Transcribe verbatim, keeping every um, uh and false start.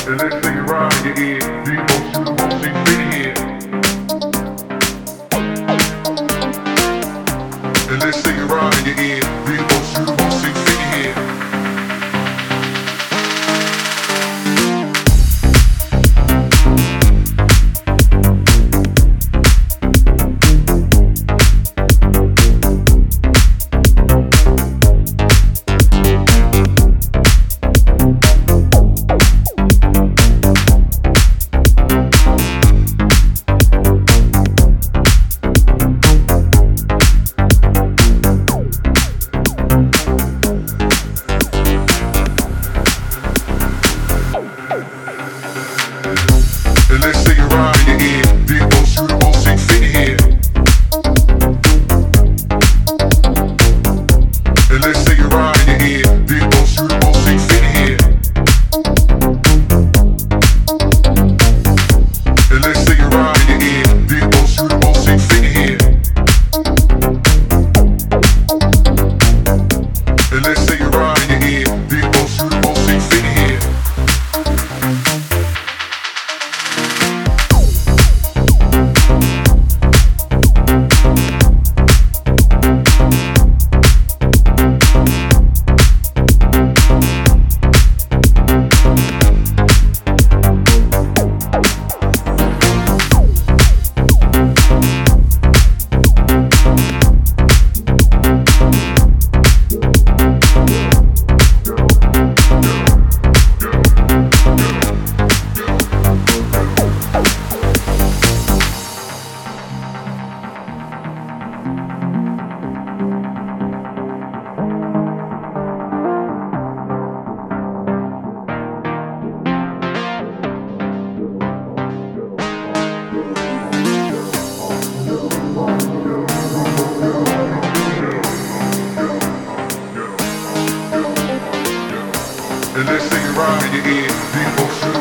And let's take it right in your ear. These folks shoot the most in here. And let's take it right in your ear. These folks shoot the most in here. And let's take it right in your ear. These folks shoot the most in here. And let's take it right in your ear. These folks shoot the most in here. And let's take it right in your ear. These folks shoot the most in here. And let's take it right in your ear. These folks shoot the most in here. And let's take it right in your ear. These folks shoot